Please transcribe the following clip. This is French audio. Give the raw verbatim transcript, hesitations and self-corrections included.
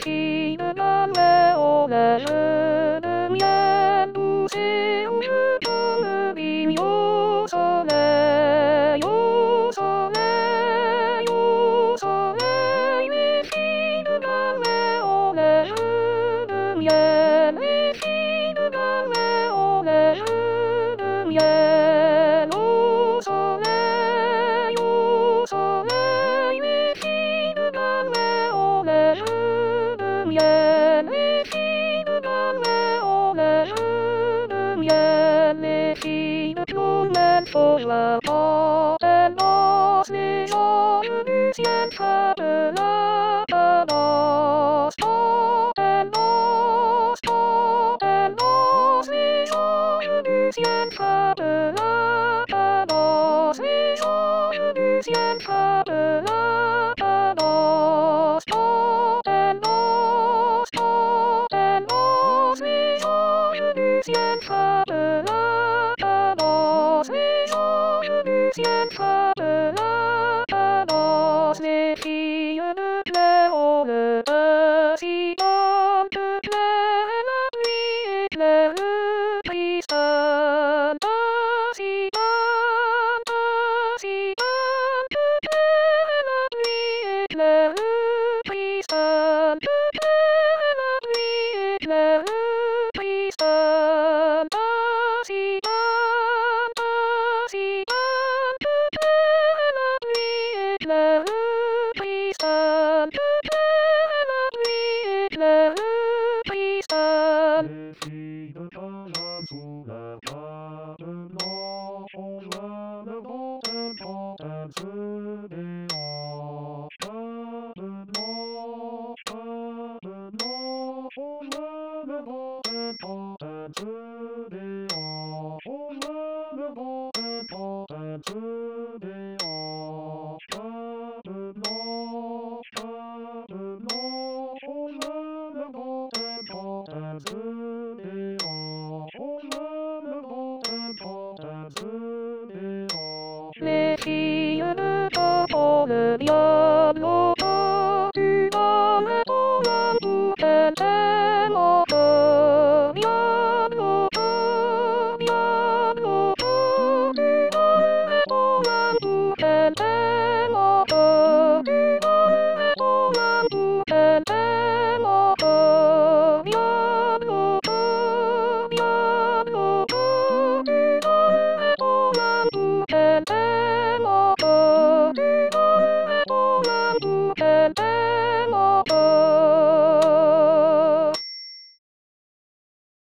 filles dormaient au large de miel douce et rouge comme le vigne au soleil, au soleil, au soleil. Les filles dormaient au large de miel, les filles dormaient au large de miel, au soleil, au soleil. Les filles dormaient au large de miel, les filles dormaient au large de miel. Les filles de Clomel posent la porte, elles dansent, les anges du ciel frappent la cadence. Quand elles dansent, quand elles dansent, les anges du ciel frappent la cadence. Les anges du ciel frappent la cadence. Quand elles dansent, quand elles dansent, les anges du ciel frappent la cadence. Les anges du ciel frappent la cadence. Les filles de Clermont-le si bonnes que Claire et la pluie éclaire le cristal. Si bonnes, si bonnes que Claire et la pluie éclaire le cristal. Que Claire et la pluie éclaire le cristal. Si bonnes, si bonnes que Claire et la pluie éclaire le cristal. Que Claire et la pluie éclaire le cristal. Les filles de Cajan sous leur cape blanche ont joint leur dentelle quand elles se déhanchent. Cape blanche, cape blanche, ont joint leur dentelle quand elles se déhanchent. Ont joint leur dentelle quand elles se déhanchent. Cape blanche, cape blanche, ont joint leur dentelle quand elles se déhanchent. Ont joint leur dentelle quand elles se déhanchent. Les filles de Campo, le diable